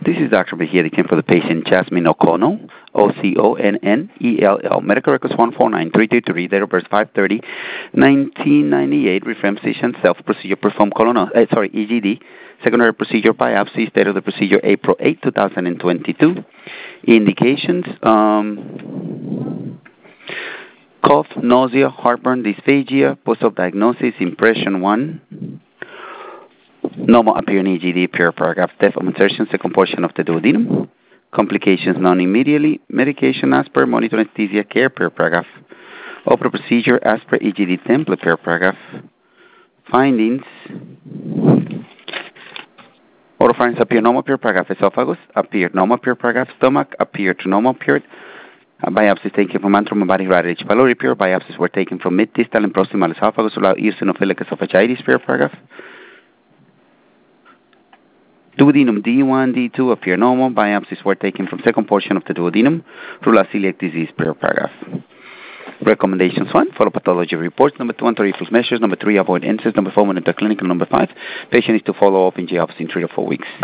This is Dr. Mejia, the came for the patient Jasmine O'Connell, Oconnell, medical records 149333, date of birth 5/30/1998, reference patient self-procedure performed EGD, secondary procedure biopsy, date of the procedure April 8, 2022. Indications, cough, nausea, heartburn, dysphagia, post-op diagnosis, impression 1. Normal appearing EGD, pure paragraph, depth of insertion, second portion of the duodenum. Complications none immediately. Medication as per, monitor anesthesia care, pure paragraph. Open procedure as per EGD template, pure paragraph. Findings. Oropharynx appear normal, pure paragraph. Esophagus appeared normal, pure paragraph. Stomach appeared normal, pure. Biopsies taken from antrum and body right H. pylori, pure. Biopsies were taken from mid, distal, and proximal esophagus, eosinophilic esophagitis, pure paragraph. Duodenum D1, D2 appear normal. Biopsies were taken from second portion of the duodenum. Rule out celiac disease, per paragraph. Recommendations 1, follow pathology reports. Number 2, anti-reflux measures. Number 3, avoid NSAIDs. Number 4, monitor clinical. Number 5, patient is to follow up in GI in 3 to 4 weeks.